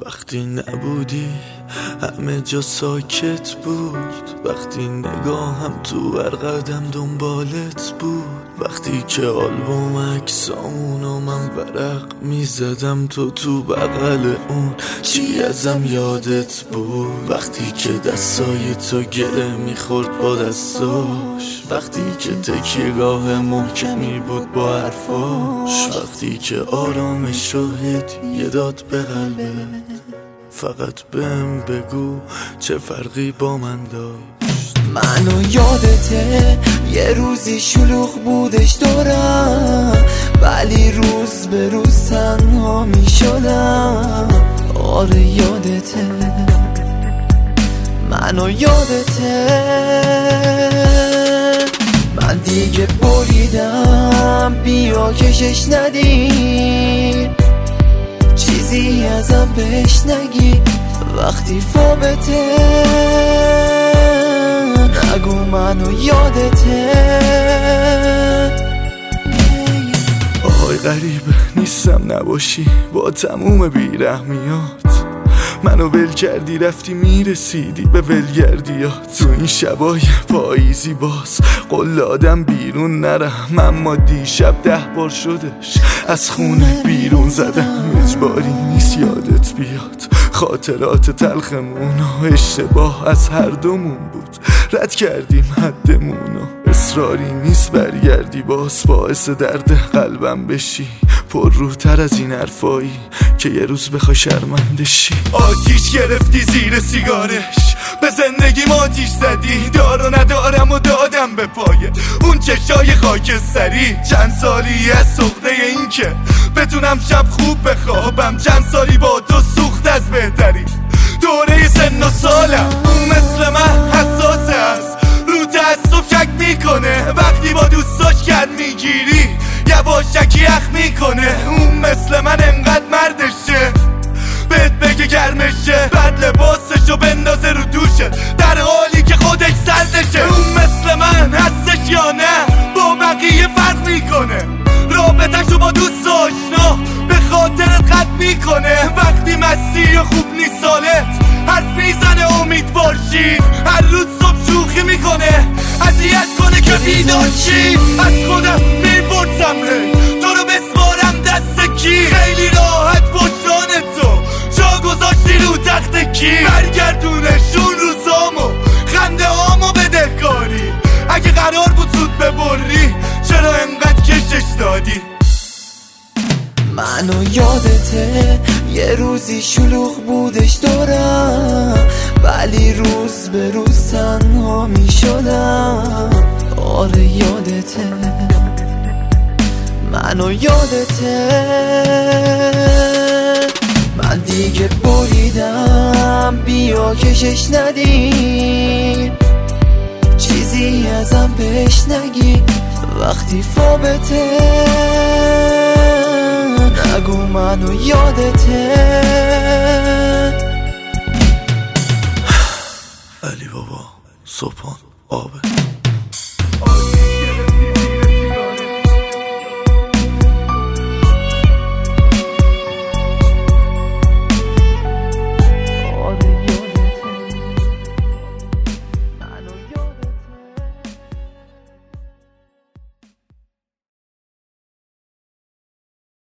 وقتی نبودی همه جا ساکت بود، وقتی نگاهم تو هر قدم دنبالت بود، وقتی که آلبوم عکسامونو من ورق میزدم تو بغل اون چی ازم یادت بود، وقتی که دستای تو گره میخورد با دستاش، وقتی که تکیهگاه محکمی بود با حرفاش، وقتی که آرامش رو هدیه داد به قلبت. فقط بهم بگو چه فرقی با من داشت. منو یادته یه روزی شلوغ بودش دورم، ولی روز به روز تنها می شدم. آره یادته، منو یادته. من دیگه بریدم، بیا کشش ندی، چیزی ازم بهش نگی. وقتی فابته نگو منو یادته. آهای غریبه نیستم نباشی، با تموم بیرحمیات منو ول کردی، رفتی میرسیدی به ولگردیات. تو این شبای پاییزی باز قول دادم بیرون نرم، اما دیشب 10 بار شدش از خونه بیرون زدم. اجباری نیست یادت بیاد خاطرات تلخمون و اشتباه از هر دومون بود، رد کردیم حدمونو. اصراری نیست برگردی باز باعث درد قلبم بشی، پر روتر از این حرفایی که یه روز بخوای شرمنده شی. آتیش گرفتی زیر سیگارش، به زندگیم آتیش زدی، دار و ندارم و دادم به پایه اون چشای خاکستری. چند سالی از سخته این که بتونم شب خوب بخوابم، چند سالی با تو سوخت از بهتری. دوره سن و سالم اون مثل من حساس است، رو تعصب شک میکنه، وقتی با دوستاش گرد میگیری یواشکی اخ میکنه. اون مثل من انقدر مردشه بهت بگه گرمشه، بعد لباسشو بندازه رو دوشه در حالی که خودش سردشه. اون مثل من هستش یا نه با بقیه فرق میکنه، رابطه‌شو با دوست آشنا به خاطرت قطع میکنه. وقتی مستی و خوب نیست سالت حرف میزنه امیدوار شی، هر روز صبح شوخی میکنه اذیت کنه که بیدار شی. از خودم میپرسم تو رو بسپارم دست کی، خیلی راحت وجدان تو جا گذاشتی رو تخت کی. برگردونشون روزامو خنده هامو بدهکاری، اگه قرار بود زود ببری چرا انقدر کشش دادی. منو یادته یه روزی شلوغ بودش دورم، ولی روز به روز تنها می شدم. آره یادته، منو یادته. من دیگه بریدم، بیا کشش ندی، چیزی ازم بهش نگی. وقتی فابته نگو منو یادته. علی بابا صبحان آبه.